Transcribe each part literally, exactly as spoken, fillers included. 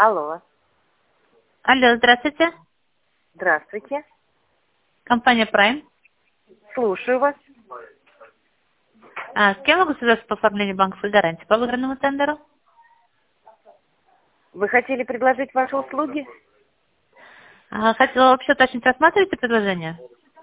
Алло. Алло, здравствуйте. Здравствуйте. Компания Prime. Слушаю вас. А, с кем могу связаться по оформлению банковской гарантии по выигранному тендеру? Вы хотели предложить ваши услуги? А, хотела вообще уточнить, рассматриваете предложение?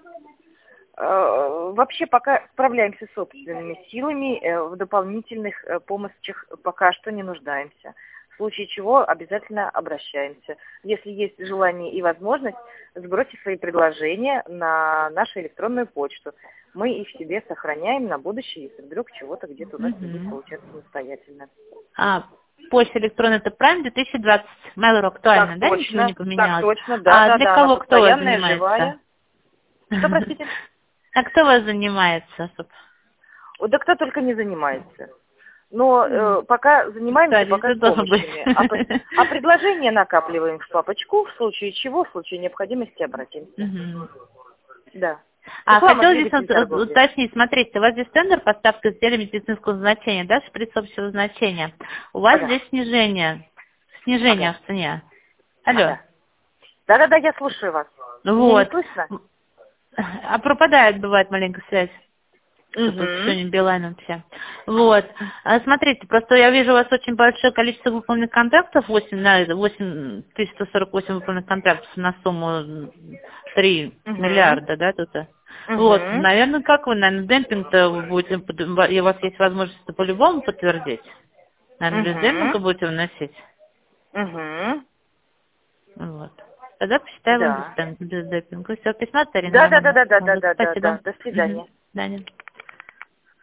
Э, Вообще пока справляемся собственными силами, э, в дополнительных э, помощях пока что не нуждаемся. В случае чего обязательно обращаемся. Если есть желание и возможность, сбросьте свои предложения на нашу электронную почту. Мы их себе сохраняем на будущее, если вдруг чего-то где-то у нас не будет Угу. получаться самостоятельно. А, почта электронная это Prime две тысячи двадцать. Mail.ru актуально, Так да? Ничего не точно, так поменялось? точно, да, А да, для да, она кого, кто у вас постоянная, занимается? живая. Что, простите? А кто у вас занимается? Суп? Ой, да кто только не занимается. Но М, э, пока занимаемся пока Специалист с должен быть. помощями. А, п- а предложения накапливаем в папочку, в случае чего, в случае необходимости обратимся. Мгм. Да. А Реклама, хотела здесь двигатель вот, э, торговли. уточнить, смотрите, у вас здесь тендер поставка изделия медицинского значения, да, шприц общего значения. У вас Ага, здесь снижение, снижение ага, в цене. Алло. ага. Да-да-да, я слушаю вас. Меня не Вот. слышно? А пропадает, бывает, маленько связь. Что-то вот Угу. сегодня Билайн вообще. Вот. А, смотрите, просто я вижу у вас очень большое количество выполненных контрактов, восемь, на восемь тысяч сто сорок восемь выполненных контрактов на сумму три Угу. миллиарда, да, тут. Вот, Угу. наверное, как вы, наверное, демпинг-то вы будете, под- и у вас есть возможность это по-любому подтвердить? Наверное, без демпинга Угу. будете выносить? Угу. Вот. Тогда посчитаем без, Да. дем- без демпинга. Все, письма Тарина номер. Вот, Да-да-да-да-да-да-да-да. спасибо. До Угу. свидания. До свидания.